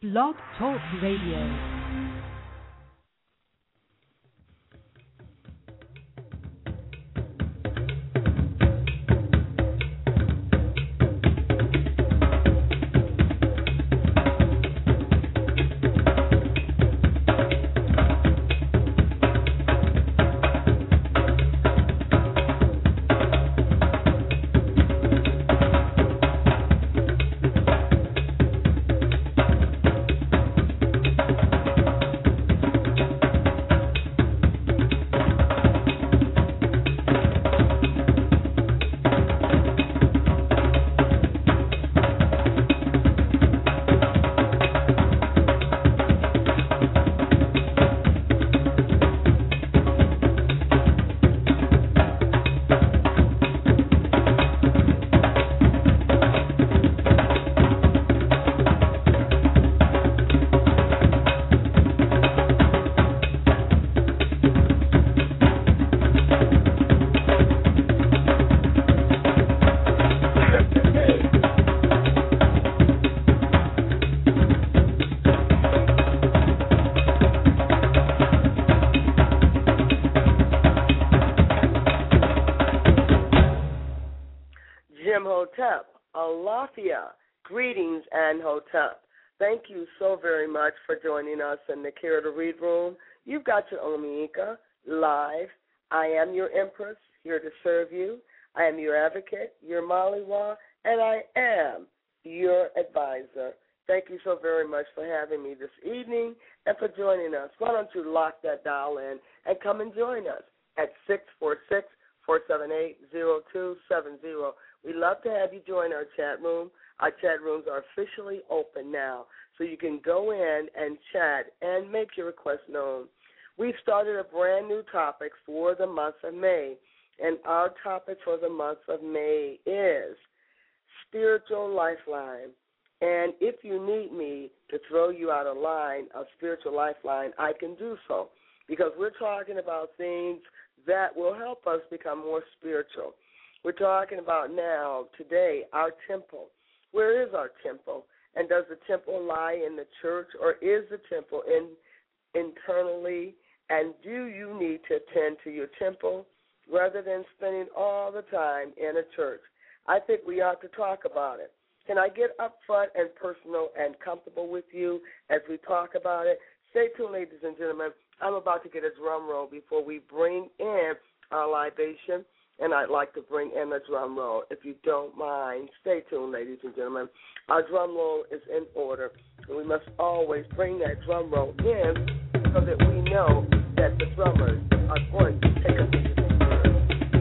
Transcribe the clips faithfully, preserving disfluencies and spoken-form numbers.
Blog Talk Radio. Alafia, greetings and hotep. Thank you so very much for joining us in the Care to Read room. You've got your Omika live. I am your Empress, here to serve you. I am your advocate, your Maliwa, and I am your advisor. Thank you so very much for having me this evening and for joining us. Why don't you lock that dial in and come and join us at six four six, four seven eight, zero two seven zero. We'd love to have you join our chat room. Our chat rooms are officially open now, so you can go in and chat and make your request known. We've started a brand new topic for the month of May, and our topic for the month of May is Spiritual Lifeline. And if you need me to throw you out a line, a spiritual lifeline, I can do so, because we're talking about things that will help us become more spiritual. We're talking about now, today, our temple. Where is our temple? And does the temple lie in the church, or is the temple in, internally? And do you need to attend to your temple rather than spending all the time in a church? I think we ought to talk about it. Can I get up front and personal and comfortable with you as we talk about it? Stay tuned, ladies and gentlemen. I'm about to get a drum roll before we bring in our libation. And I'd like to bring in a drum roll, if you don't mind. Stay tuned, ladies and gentlemen. Our drum roll is in order, and we must always bring that drum roll in so that we know that the drummers are going to take us into the spirit.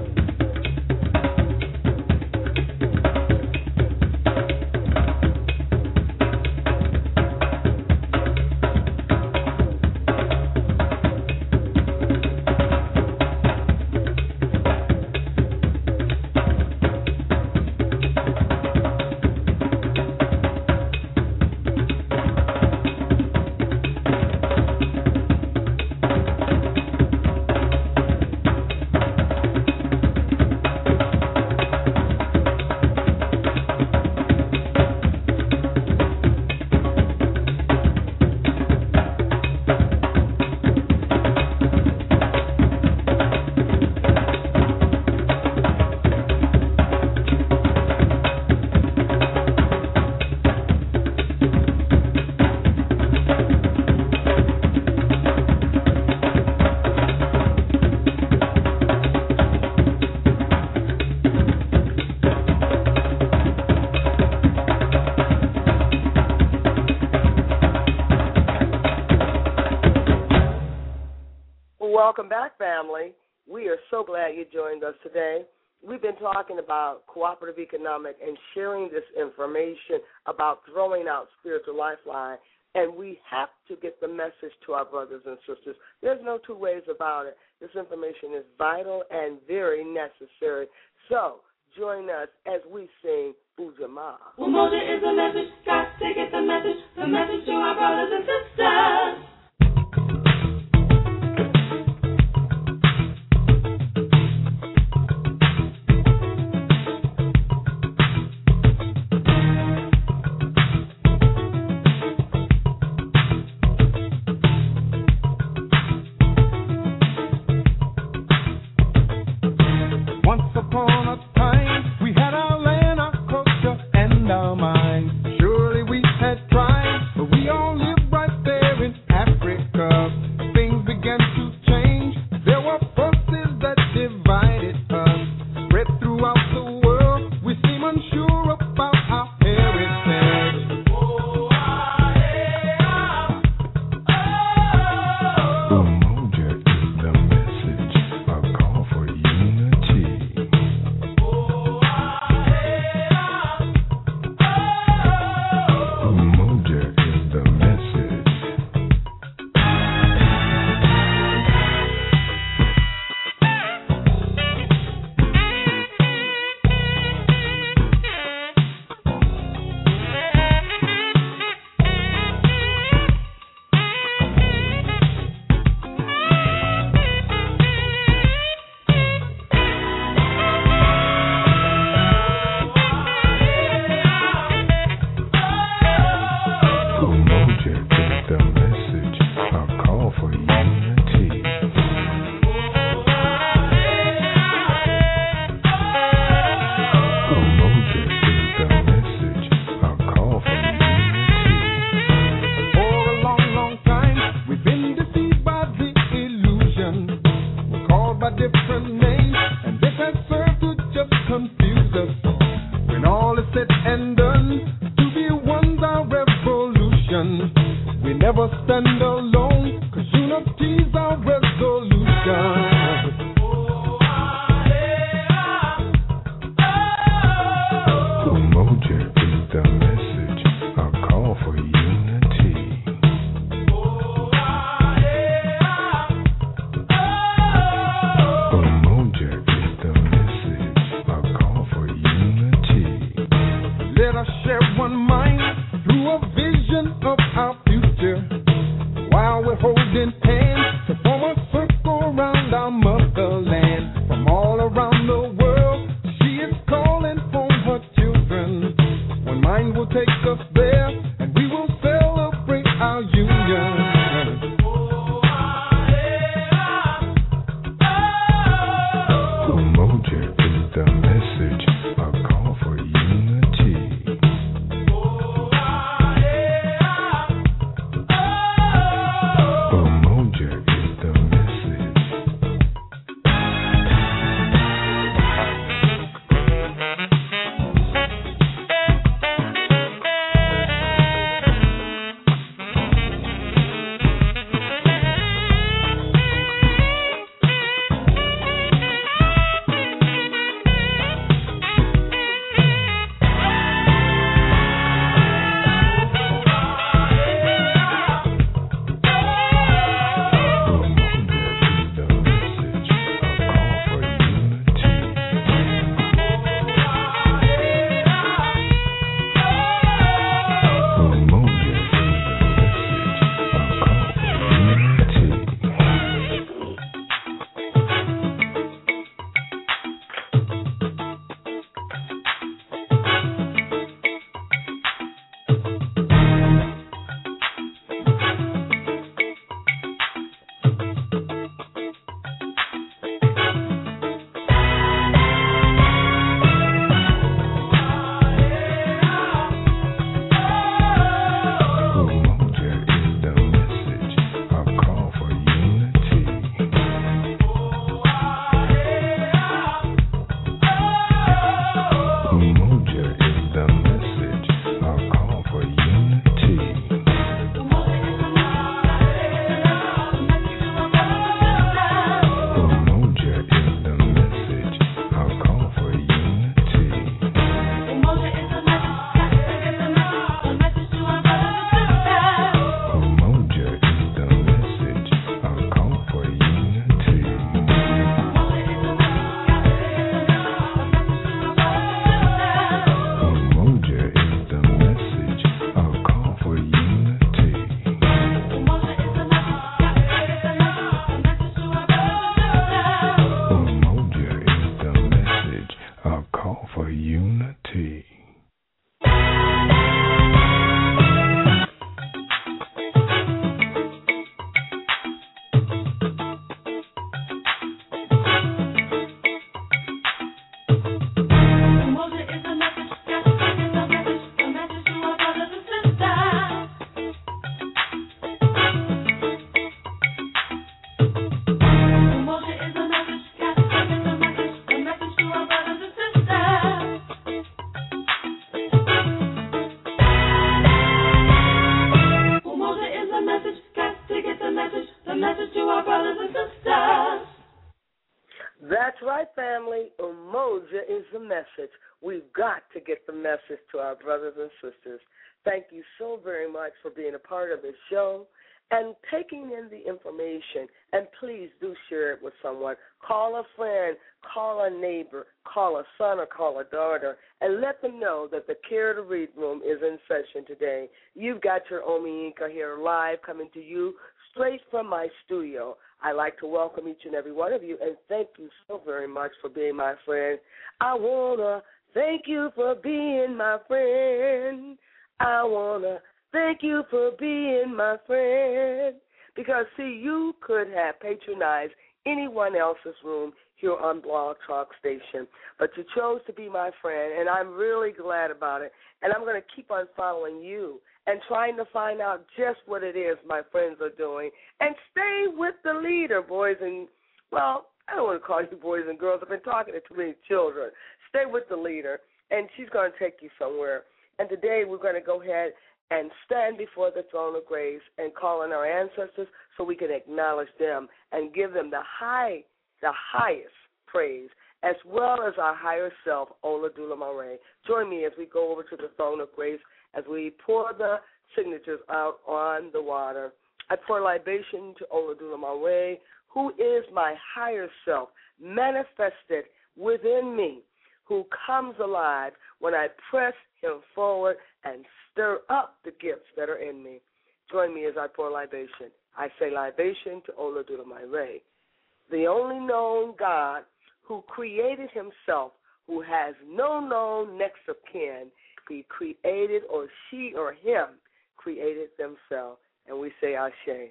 Welcome back, family. We are so glad you joined us today. We've been talking about cooperative economic and sharing this information about throwing out spiritual lifeline, and we have to get the message to our brothers and sisters. There's no two ways about it. This information is vital and very necessary. So join us as we sing Ujamaa. Umoja is the message. Got to get the message. The message to our brothers and sisters. solution. We never stand alone, 'cause unity's our resolution. Umoja is the message, a call for unity. Umoja is the message, a call for unity. Let us share one mind through a vision of our future, while we're holding hands to form a circle around our motherland. From all around the world, she is calling for her children. One mind will take us there, and we will celebrate our union. Umoja is the message, a call for unity. Umoja is the message. That's right, family. Umoja is the message. We've got to get the message to our brothers and sisters. Thank you so very much for being a part of this show and taking in the information. And please do share it with someone. Call a friend, call a neighbor, call a son or call a daughter, and let them know that the Care to Read Room is in session today. You've got your Omi Inka here live coming to you straight from my studio. I'd like to welcome each and every one of you, and thank you so very much for being my friend. I want to thank you for being my friend. I want to thank you for being my friend. Because, see, you could have patronized anyone else's room here on Blog Talk Station, but you chose to be my friend, and I'm really glad about it. And I'm going to keep on following you and trying to find out just what it is my friends are doing. And stay with the leader, boys and, well, I don't want to call you boys and girls. I've been talking to too many children. Stay with the leader, and she's going to take you somewhere. And today we're going to go ahead and stand before the throne of grace and call on our ancestors so we can acknowledge them and give them the high, the highest praise, as well as our higher self, Ola Dula Mare. Join me as we go over to the throne of grace as we pour the signatures out on the water. I pour libation to Ola Dula Mare, who is my higher self, manifested within me, who comes alive when I press him forward and stir up the gifts that are in me. Join me as I pour libation. I say libation to Ola Dula Mare, the only known God who created himself, who has no known next of kin. He created, or she or him created themselves. And we say Ashe.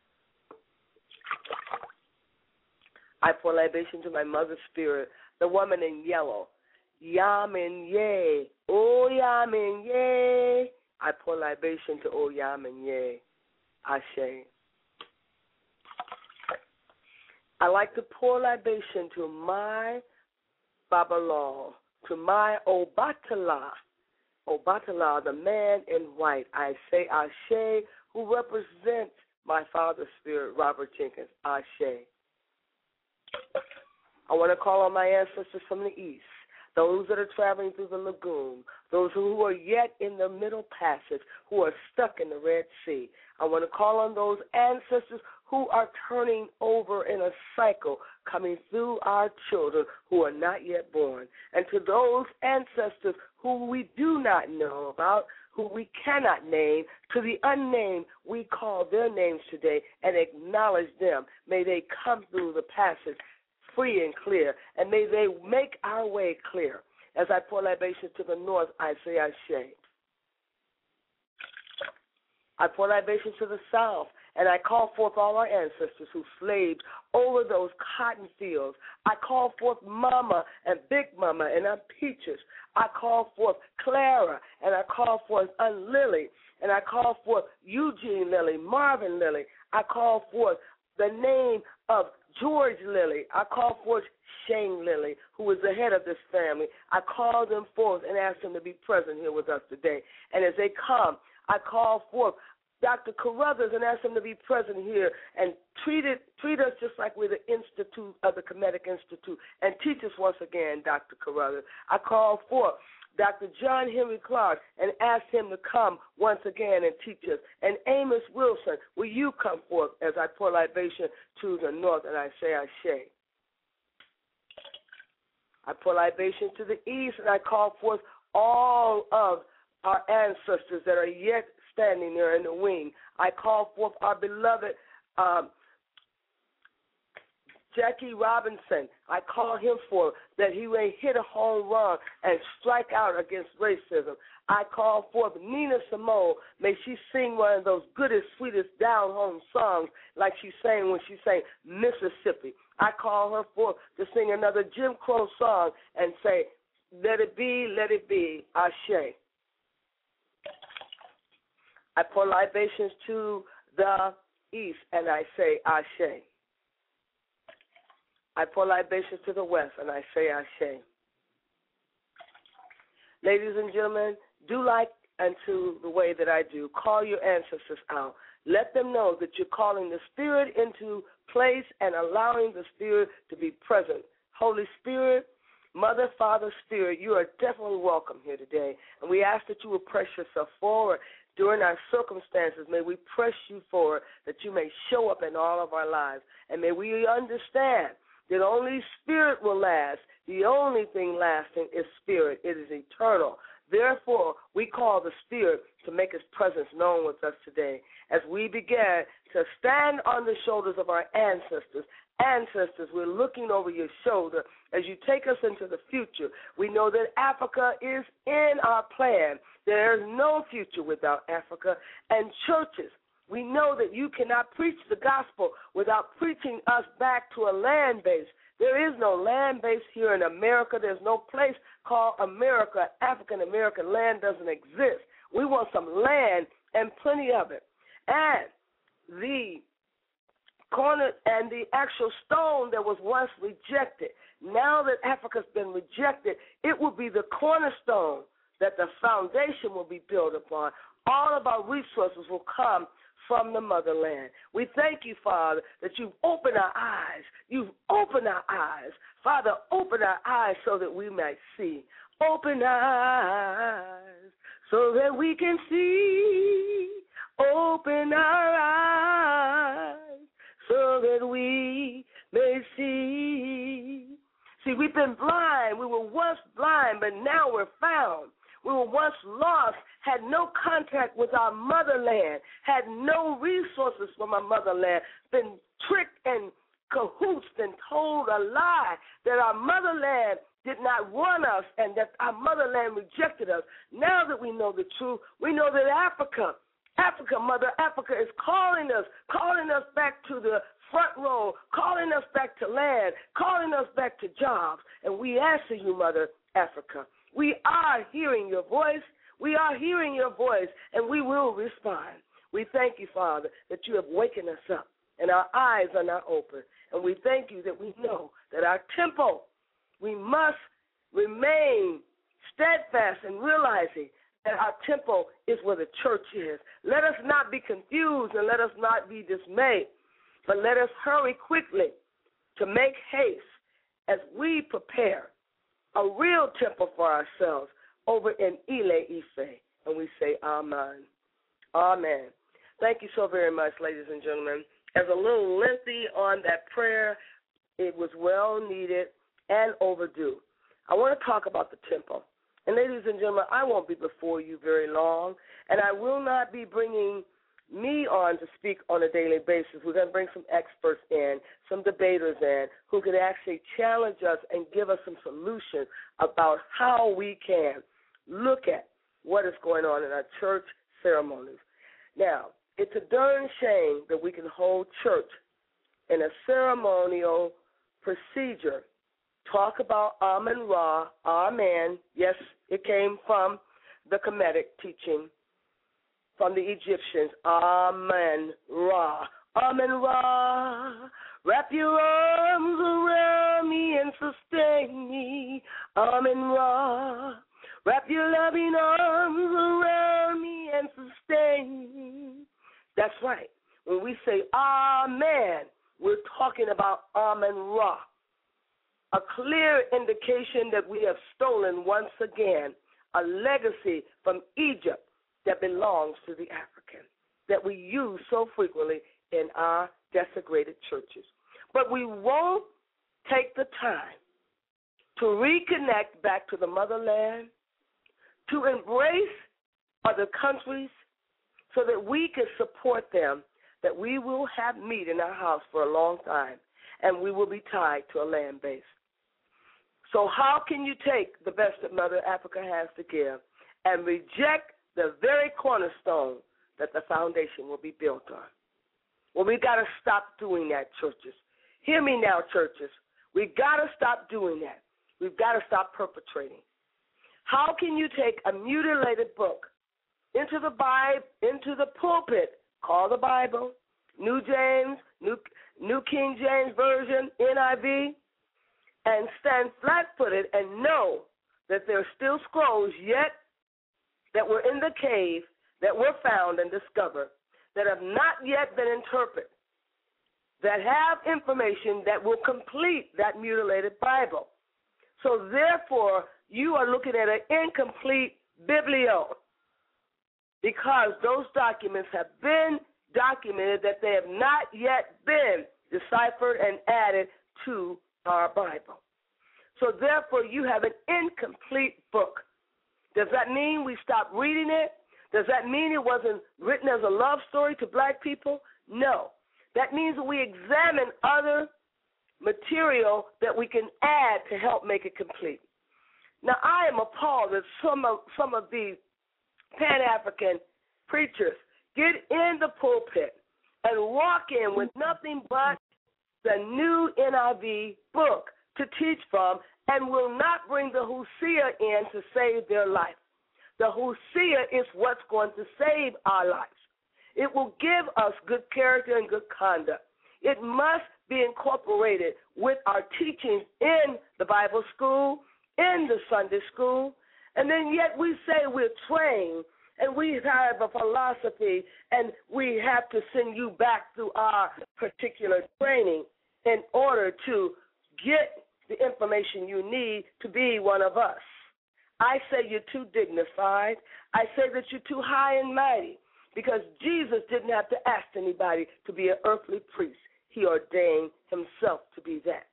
I pour libation to my mother spirit, the woman in yellow. Yamin Ye, O Yamin Ye. I pour libation to O Yamin Ye. Ashe. I like to pour libation to my Babalaw, to my Obatala. Obatala, the man in white. I say Ashe, who represents my father's spirit, Robert Jenkins. Ashe. I want to call on my ancestors from the east, those that are traveling through the lagoon, those who are yet in the middle passage, who are stuck in the Red Sea. I want to call on those ancestors who are turning over in a cycle, coming through our children who are not yet born. And to those ancestors who we do not know about, who we cannot name, to the unnamed, we call their names today and acknowledge them. May they come through the passage free and clear, and may they make our way clear. As I pour libation to the north, I say Ashe. I pour libation to the south, and I call forth all our ancestors who slaved over those cotton fields. I call forth Mama and Big Mama and Aunt Peaches. I call forth Clara, and I call forth Aunt Lily, and I call forth Eugene Lilly, Marvin Lilly. I call forth the name of George Lilly. I call forth Shane Lilly, who is the head of this family. I call them forth and ask them to be present here with us today. And as they come, I call forth Doctor Carruthers and ask him to be present here and treat it, treat us just like we're the Institute of the Kemetic Institute, and teach us once again, Doctor Carruthers. I call forth Doctor John Henry Clark and ask him to come once again and teach us. And Amos Wilson, will you come forth as I pour libation to the north and I say Ashe. I pour libation to the east and I call forth all of our ancestors that are yet standing there in the wing. I call forth our beloved um, Jackie Robinson. I call him forth that he may hit a home run and strike out against racism. I call forth Nina Simone. May she sing one of those goodest, sweetest down-home songs like she sang when she sang Mississippi. I call her forth to sing another Jim Crow song and say, let it be, let it be, Ashe. I pour libations to the east, and I say Ashe. I pour libations to the west, and I say Ashe. Ladies and gentlemen, do like unto the way that I do. Call your ancestors out. Let them know that you're calling the Spirit into place and allowing the Spirit to be present. Holy Spirit, Mother, Father, Spirit, you are definitely welcome here today, and we ask that you will press yourself forward. During our circumstances, may we press you forward that you may show up in all of our lives. And may we understand that only spirit will last. The only thing lasting is spirit. It is eternal. Therefore, we call the Spirit to make his presence known with us today as we begin to stand on the shoulders of our ancestors. Ancestors, we're looking over your shoulder as you take us into the future. We know that Africa is in our plan. There is no future without Africa. And churches, we know that you cannot preach the gospel without preaching us back to a land base. There is no land base here in America. There's no place called America. African-American land doesn't exist. We want some land and plenty of it. And the corner and the actual stone that was once rejected, now that Africa's been rejected, it will be the cornerstone that the foundation will be built upon. All of our resources will come from the motherland. We thank you, Father, that you've opened our eyes. You've opened our eyes. Father, open our eyes so that we might see. Open our eyes so that we can see. Open our eyes so that we may see. See, we've been blind. We were once blind, but now we're found. We were once lost, had no contact with our motherland, had no resources from our motherland, been tricked and cahoots and told a lie that our motherland did not want us and that our motherland rejected us. Now that we know the truth, we know that Africa, Africa, Mother Africa is calling us, calling us back to the front row, calling us back to land, calling us back to jobs. And we answer you, Mother Africa. We are hearing your voice. We are hearing your voice, and we will respond. We thank you, Father, that you have wakened us up, and our eyes are now open. And we thank you that we know that our tempo, we must remain steadfast in realizing that our tempo is where the church is. Let us not be confused and let us not be dismayed, but let us hurry quickly to make haste as we prepare a real temple for ourselves over in Ile Ife. And we say amen. Amen. Thank you so very much, ladies and gentlemen. As a little lengthy on that prayer, it was well needed and overdue. I want to talk about the temple. And ladies and gentlemen, I won't be before you very long, and I will not be bringing me on to speak on a daily basis. We're going to bring some experts in, some debaters in, who can actually challenge us and give us some solutions about how we can look at what is going on in our church ceremonies. Now, it's a darn shame that we can hold church in a ceremonial procedure, talk about Amen Ra, Amen. Yes, it came from the Kemetic teaching from the Egyptians, Amen Ra, Amen Ra, wrap your arms around me and sustain me, Amen Ra, wrap your loving arms around me and sustain me. That's right. When we say Amen, we're talking about Amen Ra, a clear indication that we have stolen once again a legacy from Egypt that belongs to the African, that we use so frequently in our desecrated churches. But we won't take the time to reconnect back to the motherland, to embrace other countries so that we can support them, that we will have meat in our house for a long time, and we will be tied to a land base. So how can you take the best that Mother Africa has to give and reject the very cornerstone that the foundation will be built on? Well, we got to stop doing that, churches. Hear me now, churches. We got to stop doing that. We've got to stop perpetrating. How can you take a mutilated book into the Bible, into the pulpit, call the Bible, New James, New, New King James Version, N I V, and stand flat-footed and know that there are still scrolls yet that were in the cave, that were found and discovered, that have not yet been interpreted, that have information that will complete that mutilated Bible. So therefore, you are looking at an incomplete biblio because those documents have been documented that they have not yet been deciphered and added to our Bible. So therefore, you have an incomplete book. Does that mean we stop reading it? Does that mean it wasn't written as a love story to black people? No. That means that we examine other material that we can add to help make it complete. Now, I am appalled that some of, some of these Pan-African preachers get in the pulpit and walk in with nothing but the new N I V book to teach from and will not bring the Hosea in to save their life. The Hosea is what's going to save our lives. It will give us good character and good conduct. It must be incorporated with our teachings in the Bible school, in the Sunday school, and then yet we say we're trained and we have a philosophy, and we have to send you back through our particular training in order to get the information you need to be one of us. I say you're too dignified. I say that you're too high and mighty, because Jesus didn't have to ask anybody to be an earthly priest. He ordained himself to be that.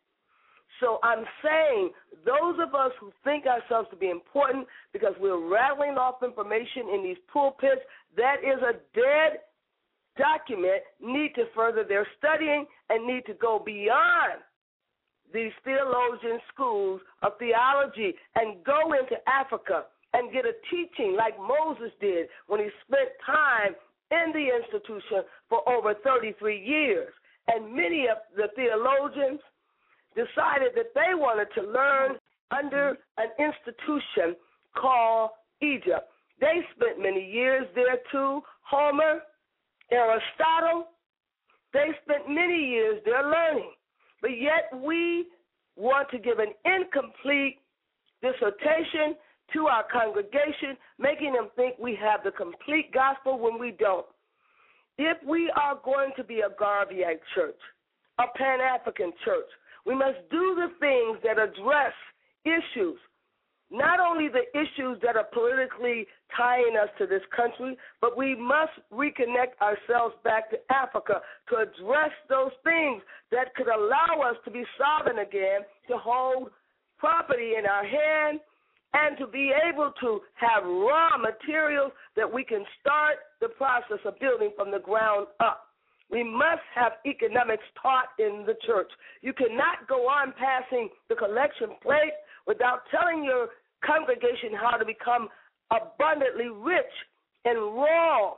So I'm saying those of us who think ourselves to be important because we're rattling off information in these pulpits, that is a dead document, need to further their studying and need to go beyond these theologian schools of theology and go into Africa and get a teaching like Moses did when he spent time in the institution for over thirty-three years. And many of the theologians decided that they wanted to learn under an institution called Egypt. They spent many years there too. Homer, Aristotle, they spent many years there learning. But yet we want to give an incomplete dissertation to our congregation, making them think we have the complete gospel when we don't. If we are going to be a Garveyite church, a Pan-African church, we must do the things that address issues, not only the issues that are politically tying us to this country, but we must reconnect ourselves back to Africa to address those things that could allow us to be sovereign again, to hold property in our hand, and to be able to have raw materials that we can start the process of building from the ground up. We must have economics taught in the church. You cannot go on passing the collection plate without telling your congregation how to become abundantly rich in raw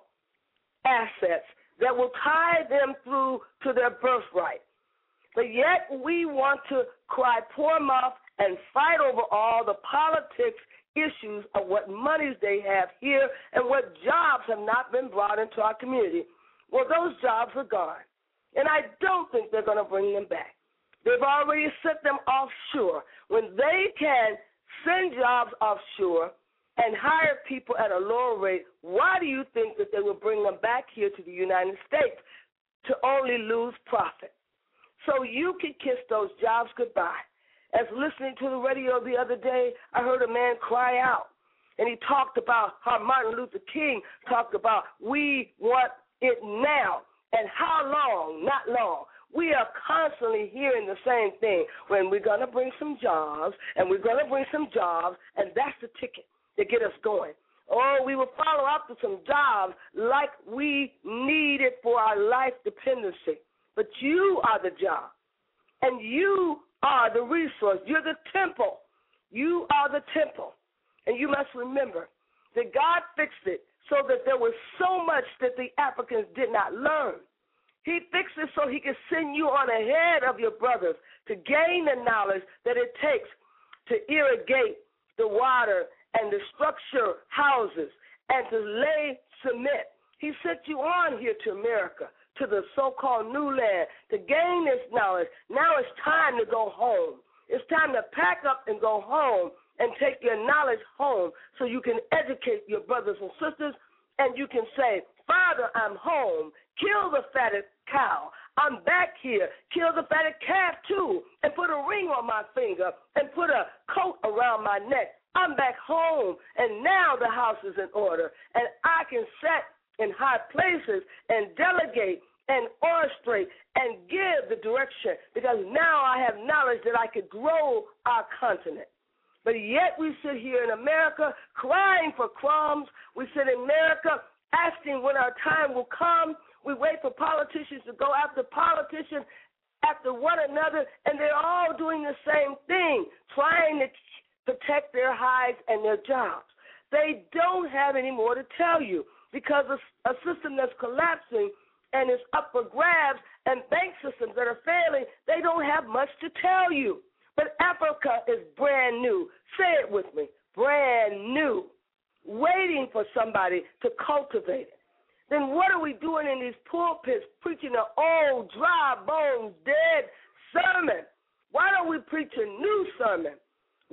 assets that will tie them through to their birthright. But yet we want to cry poor mouth and fight over all the politics issues of what monies they have here and what jobs have not been brought into our community. Well, those jobs are gone, and I don't think they're going to bring them back. They've already sent them offshore. When they can send jobs offshore and hire people at a lower rate, why do you think that they will bring them back here to the United States to only lose profit? So you can kiss those jobs goodbye. As listening to the radio the other day, I heard a man cry out, and he talked about how Martin Luther King talked about we want it now, and how long, not long. We are constantly hearing the same thing, when we're going to bring some jobs, and we're going to bring some jobs, and that's the ticket to get us going. Or we will follow up with some jobs like we need it for our life dependency. But you are the job, and you are the resource. You're the temple. You are the temple. And you must remember that God fixed it so that there was so much that the Africans did not learn. He fixed it so he could send you on ahead of your brothers to gain the knowledge that it takes to irrigate the water and to structure houses and to lay cement. He sent you on here to America, to the so-called new land, to gain this knowledge. Now it's time to go home. It's time to pack up and go home and take your knowledge home so you can educate your brothers and sisters, and you can say, Father, I'm home. Kill the fatted cow. I'm back here. Kill the fatted calf, too, and put a ring on my finger and put a coat around my neck. I'm back home, and now the house is in order, and I can sit in high places and delegate and orchestrate and give the direction, because now I have knowledge that I could grow our continent. But yet we sit here in America crying for crumbs. We sit in America asking when our time will come. We wait for politicians to go after politicians, after one another, and they're all doing the same thing, trying to protect their hides and their jobs. They don't have any more to tell you, because a, a system that's collapsing and is up for grabs and bank systems that are failing, they don't have much to tell you. But Africa is brand new. Say it with me, brand new, waiting for somebody to cultivate it. Then what are we doing in these pulpits preaching an old, dry bones, dead sermon? Why don't we preach a new sermon?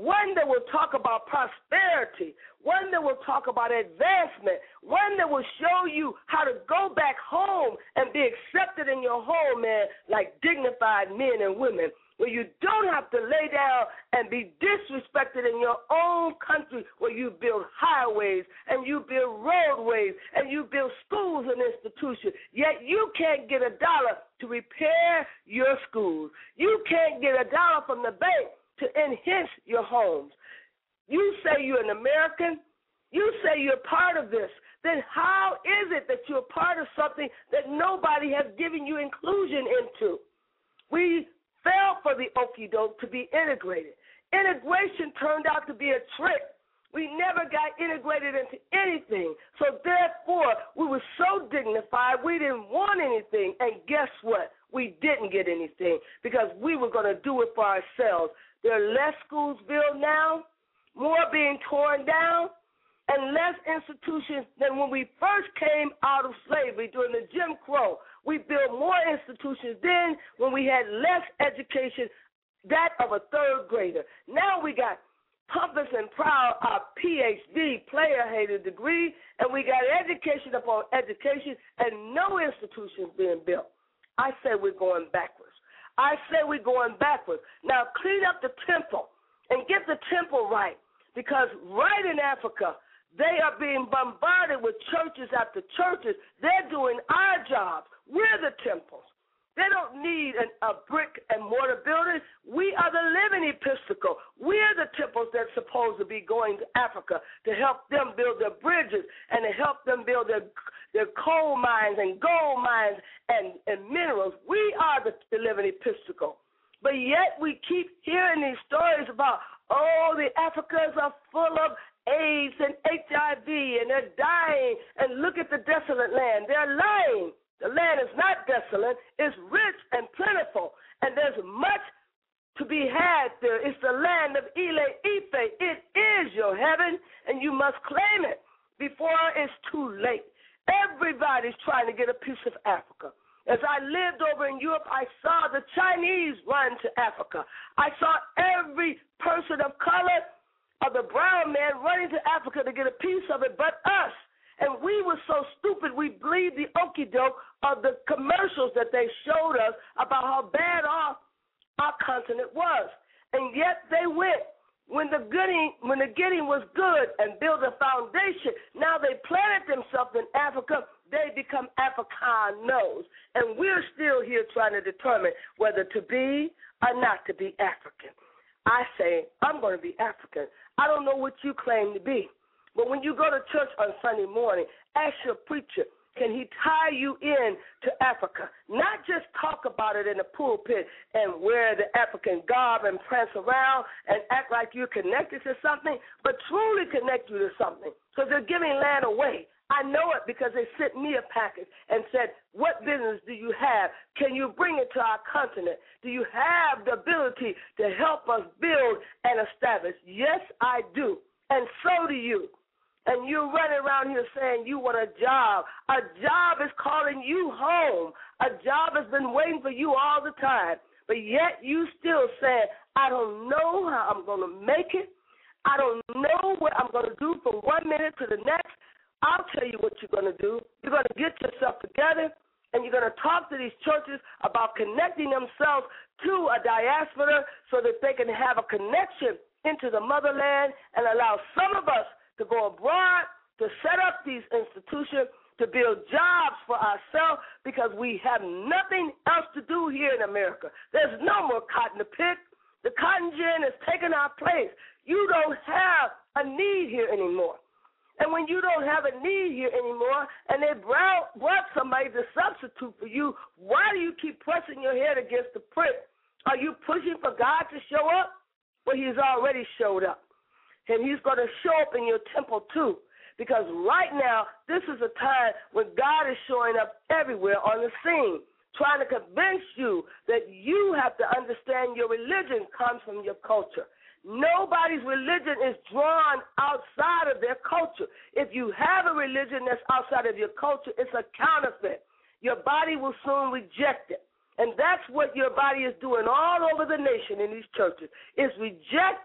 one that will talk about prosperity, one that will talk about advancement, one that will show you how to go back home and be accepted in your home, man, like dignified men and women, where you don't have to lay down and be disrespected in your own country, where you build highways and you build roadways and you build schools and institutions, yet you can't get a dollar to repair your schools. You can't get a dollar from the bank to enhance your homes. You say you're an American, you say you're part of this, then how is it that you're part of something that nobody has given you inclusion into? We fell for the okie doke to be integrated. Integration turned out to be a trick. We never got integrated into anything. So therefore, we were so dignified, we didn't want anything. And guess what? We didn't get anything because we were going to do it for ourselves. There are less schools built now, more being torn down, and less institutions than when we first came out of slavery during the Jim Crow. We built more institutions then when we had less education, that of a third grader. Now we got pompous and proud, our P H D, player-hated degree, and we got education upon education and no institutions being built. I say we're going backwards. I say we're going backwards. Now clean up the temple and get the temple right, because right in Africa, they are being bombarded with churches after churches. They're doing our jobs. We're the temples. They don't need an, a brick and mortar building. We are the living episcopal. We're the temples that's supposed to be going to Africa to help them build their bridges and to help them build their, their coal mines and gold mines and, and minerals. We are the, the living episcopal. But yet we keep hearing these stories about, oh, the Africans are full of AIDS and H I V, and they're dying, and look at the desolate land. They're lying. The land is not desolate. It's rich and plentiful, and there's much to be had there. It's the land of Ile Ife. It is your heaven, and you must claim it before it's too late. Everybody's trying to get a piece of Africa. As I lived over in Europe, I saw the Chinese run to Africa. I saw every person of color, of the brown man, running to Africa to get a piece of it but us. And we were so stupid, we believed the okie-doke of the commercials that they showed us about how bad off our continent was. And yet they went. When the getting, when the getting was good and built a foundation, now they planted themselves in Africa, they become Africanos. And we're still here trying to determine whether to be or not to be African. I say, I'm going to be African. I don't know what you claim to be. But when you go to church on Sunday morning, ask your preacher, can he tie you in to Africa? Not just talk about it in the pulpit and wear the African garb and prance around and act like you're connected to something, but truly connect you to something, because they're giving land away. I know it because they sent me a package and said, what business do you have? Can you bring it to our continent? Do you have the ability to help us build and establish? Yes, I do, and so do you. And you're running around here saying you want a job. A job is calling you home. A job has been waiting for you all the time. But yet you still saying, I don't know how I'm going to make it. I don't know what I'm going to do from one minute to the next. I'll tell you what you're going to do. You're going to get yourself together, and you're going to talk to these churches about connecting themselves to a diaspora so that they can have a connection into the motherland and allow some of us to go abroad, to set up these institutions, to build jobs for ourselves, because we have nothing else to do here in America. There's no more cotton to pick. The cotton gin has taken our place. You don't have a need here anymore. And when you don't have a need here anymore and they brought somebody to substitute for you, why do you keep pressing your head against the prick? Are you pushing for God to show up? Well, he's already showed up. And he's going to show up in your temple too, because right now this is a time when God is showing up everywhere on the scene, trying to convince you that you have to understand your religion comes from your culture. Nobody's religion is drawn outside of their culture. If you have a religion that's outside of your culture, it's a counterfeit. Your body will soon reject it. And that's what your body is doing all over the nation in these churches. It's rejecting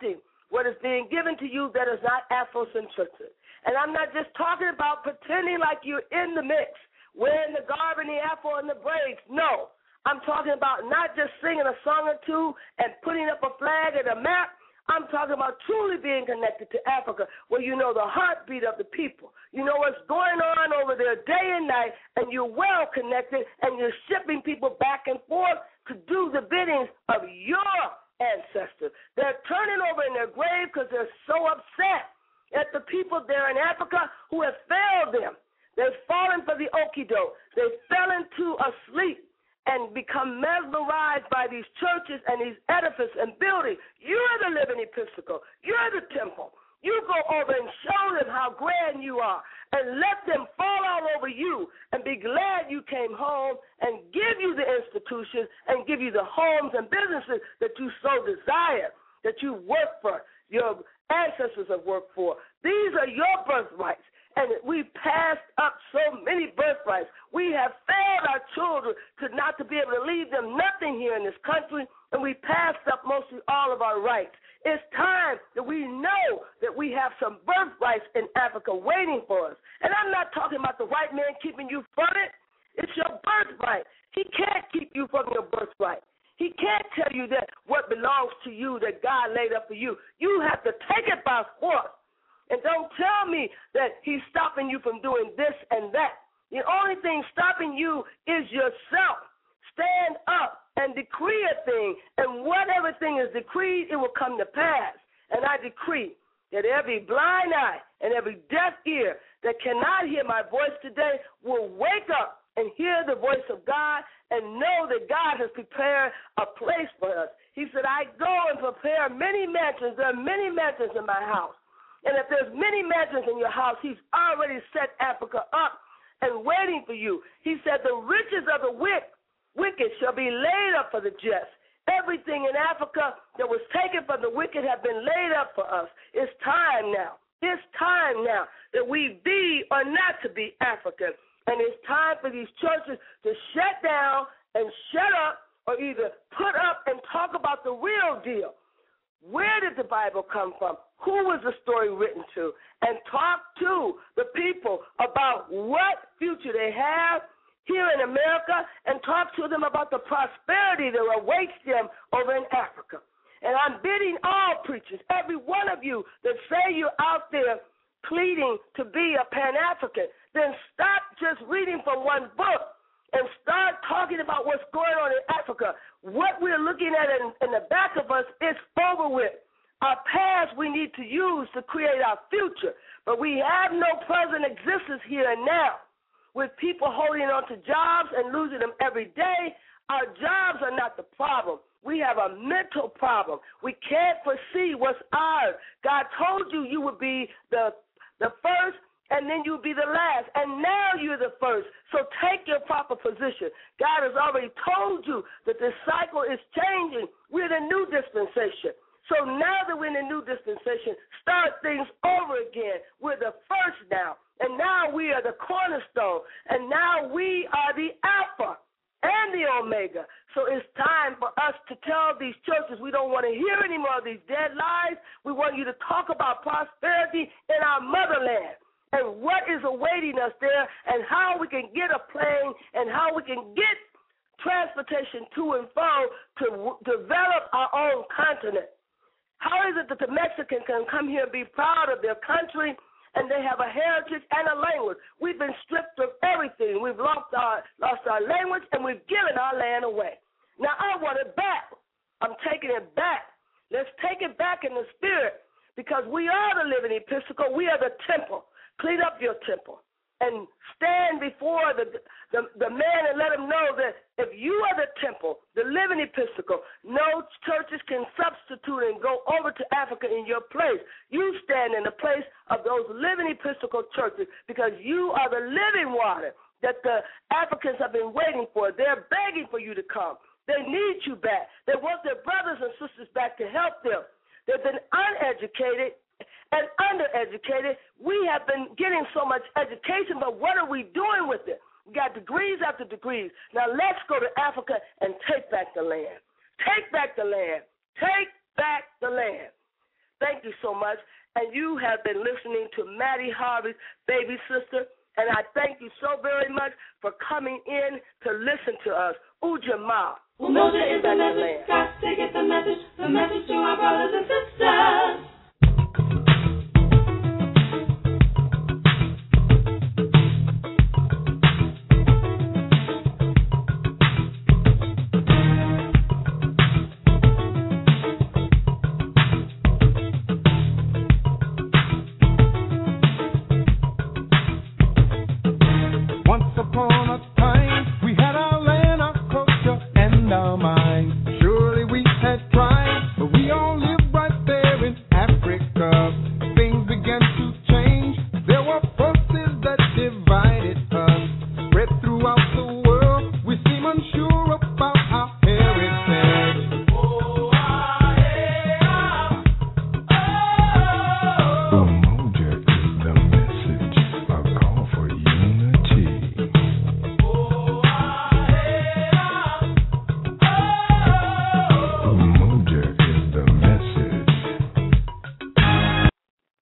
what is being given to you that is not Afrocentric. And I'm not just talking about pretending like you're in the mix, wearing the garb and the afro and the braids. No, I'm talking about not just singing a song or two and putting up a flag and a map. I'm talking about truly being connected to Africa, where you know the heartbeat of the people. You know what's going on over there day and night, and you're well connected, and you're shipping people back and forth to do the biddings of your ancestors. They're turning over in their grave because they're so upset at the people there in Africa who have failed them. They've fallen for the okie doke. They fell into a sleep and become mesmerized by these churches and these edifices and buildings. You're the living Episcopal. You're the temple. You go over and show them how grand you are and let them fall all over you and be glad you came home and give you the institutions and give you the homes and businesses that you so desire, that you work for, your ancestors have worked for. These are your birthrights. And we passed up so many birthrights. We have failed our children to not to be able to leave them nothing here in this country, and we passed up mostly all of our rights. It's time that we know that we have some birthrights in Africa waiting for us. And I'm not talking about the white man keeping you from it. It's your birthright. He can't keep you from your birthright. He can't tell you that what belongs to you, that God laid up for you. You have to take it by force. And don't tell me that he's stopping you from doing this and that. The only thing stopping you is yourself. Stand up and decree a thing, and whatever thing is decreed, it will come to pass. And I decree that every blind eye and every deaf ear that cannot hear my voice today will wake up and hear the voice of God and know that God has prepared a place for us. He said, I go and prepare many mansions. There are many mansions in my house. And if there's many mansions in your house, he's already set Africa up and waiting for you. He said the riches of the wicked shall be laid up for the just. Everything in Africa that was taken from the wicked have been laid up for us. It's time now. It's time now that we be or not to be African. And it's time for these churches to shut down and shut up, or either put up and talk about the real deal. Where did the Bible come from? Who was the story written to? And talk to the people about what future they have here in America, and talk to them about the prosperity that awaits them over in Africa. And I'm bidding all preachers, every one of you that say you're out there pleading to be a Pan-African, then stop just reading from one book and start talking about what's going on in Africa. What we're looking at in, in the back of us is over with. Our past we need to use to create our future, but we have no present existence here and now. With people holding on to jobs and losing them every day, our jobs are not the problem. We have a mental problem. We can't foresee what's ours. God told you you would be the, the first, and then you'll be the last, and now you're the first. So take your proper position. God has already told you that this cycle is changing. We're in a new dispensation. So now that we're in a new dispensation, start things over again. We're the first now, and now we are the cornerstone, and now we are the Alpha and the Omega. So it's time for us to tell these churches we don't want to hear any more of these dead lies. We want you to talk about prosperity in our motherland and what is awaiting us there, and how we can get a plane, and how we can get transportation to and fro to w- develop our own continent. How is it that the Mexican can come here and be proud of their country, and they have a heritage and a language? We've been stripped of everything. We've lost our lost our language, and we've given our land away. Now I want it back. I'm taking it back. Let's take it back in the spirit, because we are the living Episcopal. We are the temple. Clean up your temple and stand before the, the, the man and let him know that if you are the temple, the living Episcopal, no churches can substitute and go over to Africa in your place. You stand in the place of those living Episcopal churches, because you are the living water that the Africans have been waiting for. They're begging for you to come. They need you back. They want their brothers and sisters back to help them. They've been uneducated and undereducated. We have been getting so much education, but what are we doing with it? We got degrees after degrees. Now let's go to Africa and take back the land. Take back the land. Take back the land. Thank you so much. And you have been listening to Maddie Harvey's Baby Sister. And I thank you so very much for coming in to listen to us. Ujamaa. Umoja is the message. Got to get the message. The message to our brothers and sisters.